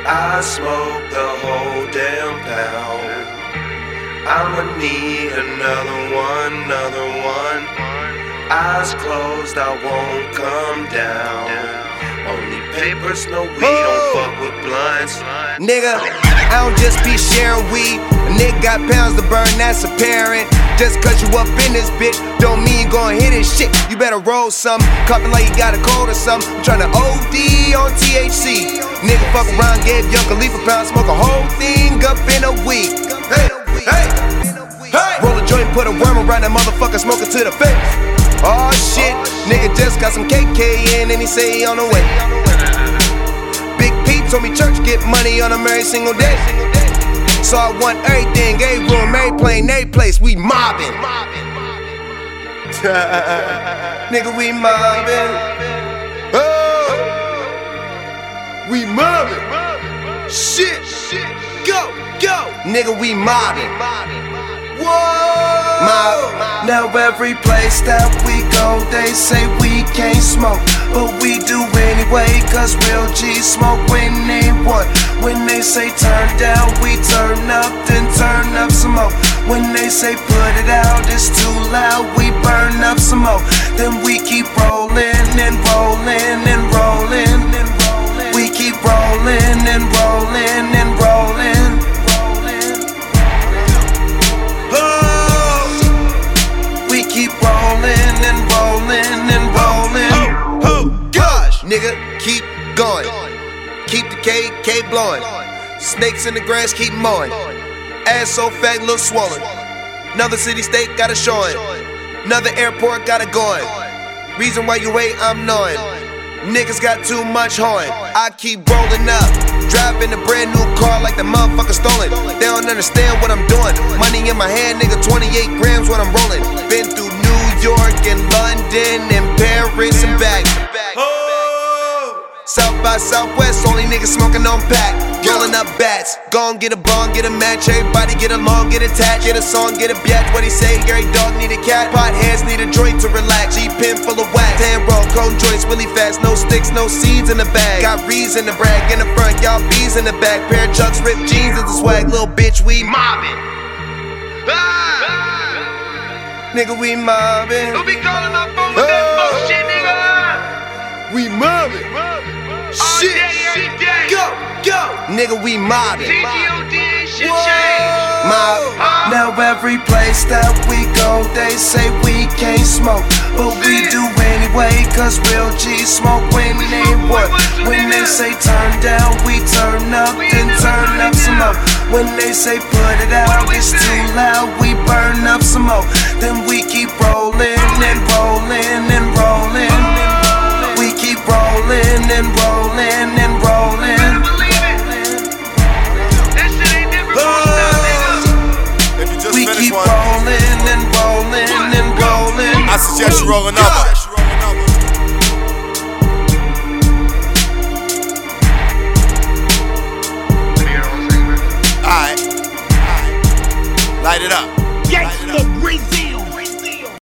I smoke the whole damn pound. I'ma need another one. Eyes closed, I won't come down. Only papers, no weed, don't fuck with blunts. Nigga, I don't just be sharing weed. A nigga got pounds to burn, that's apparent. Just cause you up in this bitch, don't mean you gon' hit this shit. You better roll some, cuffin' like you got a cold or something. I'm tryna OD on THC. Nigga fuck around, gave Young Khalifa pound, smoke a whole thing up in a week. Hey, hey, hey. Roll a joint, put a worm around that motherfucker, smoke it to the face. Oh shit, nigga just got some KK in and he say he on the way. Big Pete told me church get money on him every single day. So I want everything, every room, every plane, every place, we mobbing. Nigga, we mobbing. Oh, we mobbing. Shit, go, nigga, we mobbing. Whoa. Now every place that we go, they say we can't smoke, but we do anyway, cause real G's smoke when they want. When they say turn down, we turn up, then turn up some more. When they say put it out, it's too loud, we burn up some more. Then we keep rolling and rolling and rolling. We keep rolling and rolling and rolling. Nigga, keep going. Keep the K blowing. Snakes in the grass, keep mowing. Ass so fat, look swollen. Another city state got a showing. Another airport got it going. Reason why you wait, I'm knowing. Niggas got too much horn. I keep rolling up, driving a brand new car like the motherfucker stolen. They don't understand what I'm doing. Money in my hand, nigga, 28 grams when I'm rolling. Been through New York and London and Paris and back. South by Southwest, only niggas smoking on pack. Rolling up bats, gon' get a bong, get a match. Everybody get along, get attached. Get a song, get a biatch. What he say? Gary dog need a cat. Pot heads need a joint to relax. G-pin full of wax. 10 roll, cone joints really fast. No sticks, no seeds in the bag. Got reeds in the brag. In the front, y'all bees in the back. Pair of chucks, ripped jeans is the swag. Little bitch, we mobbing. Nigga, we mobbing. Don't be calling my phone with that bullshit, nigga. We mobbing. Shit, go, nigga, we mobbing. Mob. Now every place that we go, they say we can't smoke, but we do anyway, cause real G's smoke when they work. When they say turn down, we turn up, then turn up some more. When they say put it out, it's too loud, we burn up some more. Then we keep rolling and rolling and rolling. We keep rolling and rolling and rolling. If you just we finished keep one, rolling and rolling and rolling. I suggest you roll another.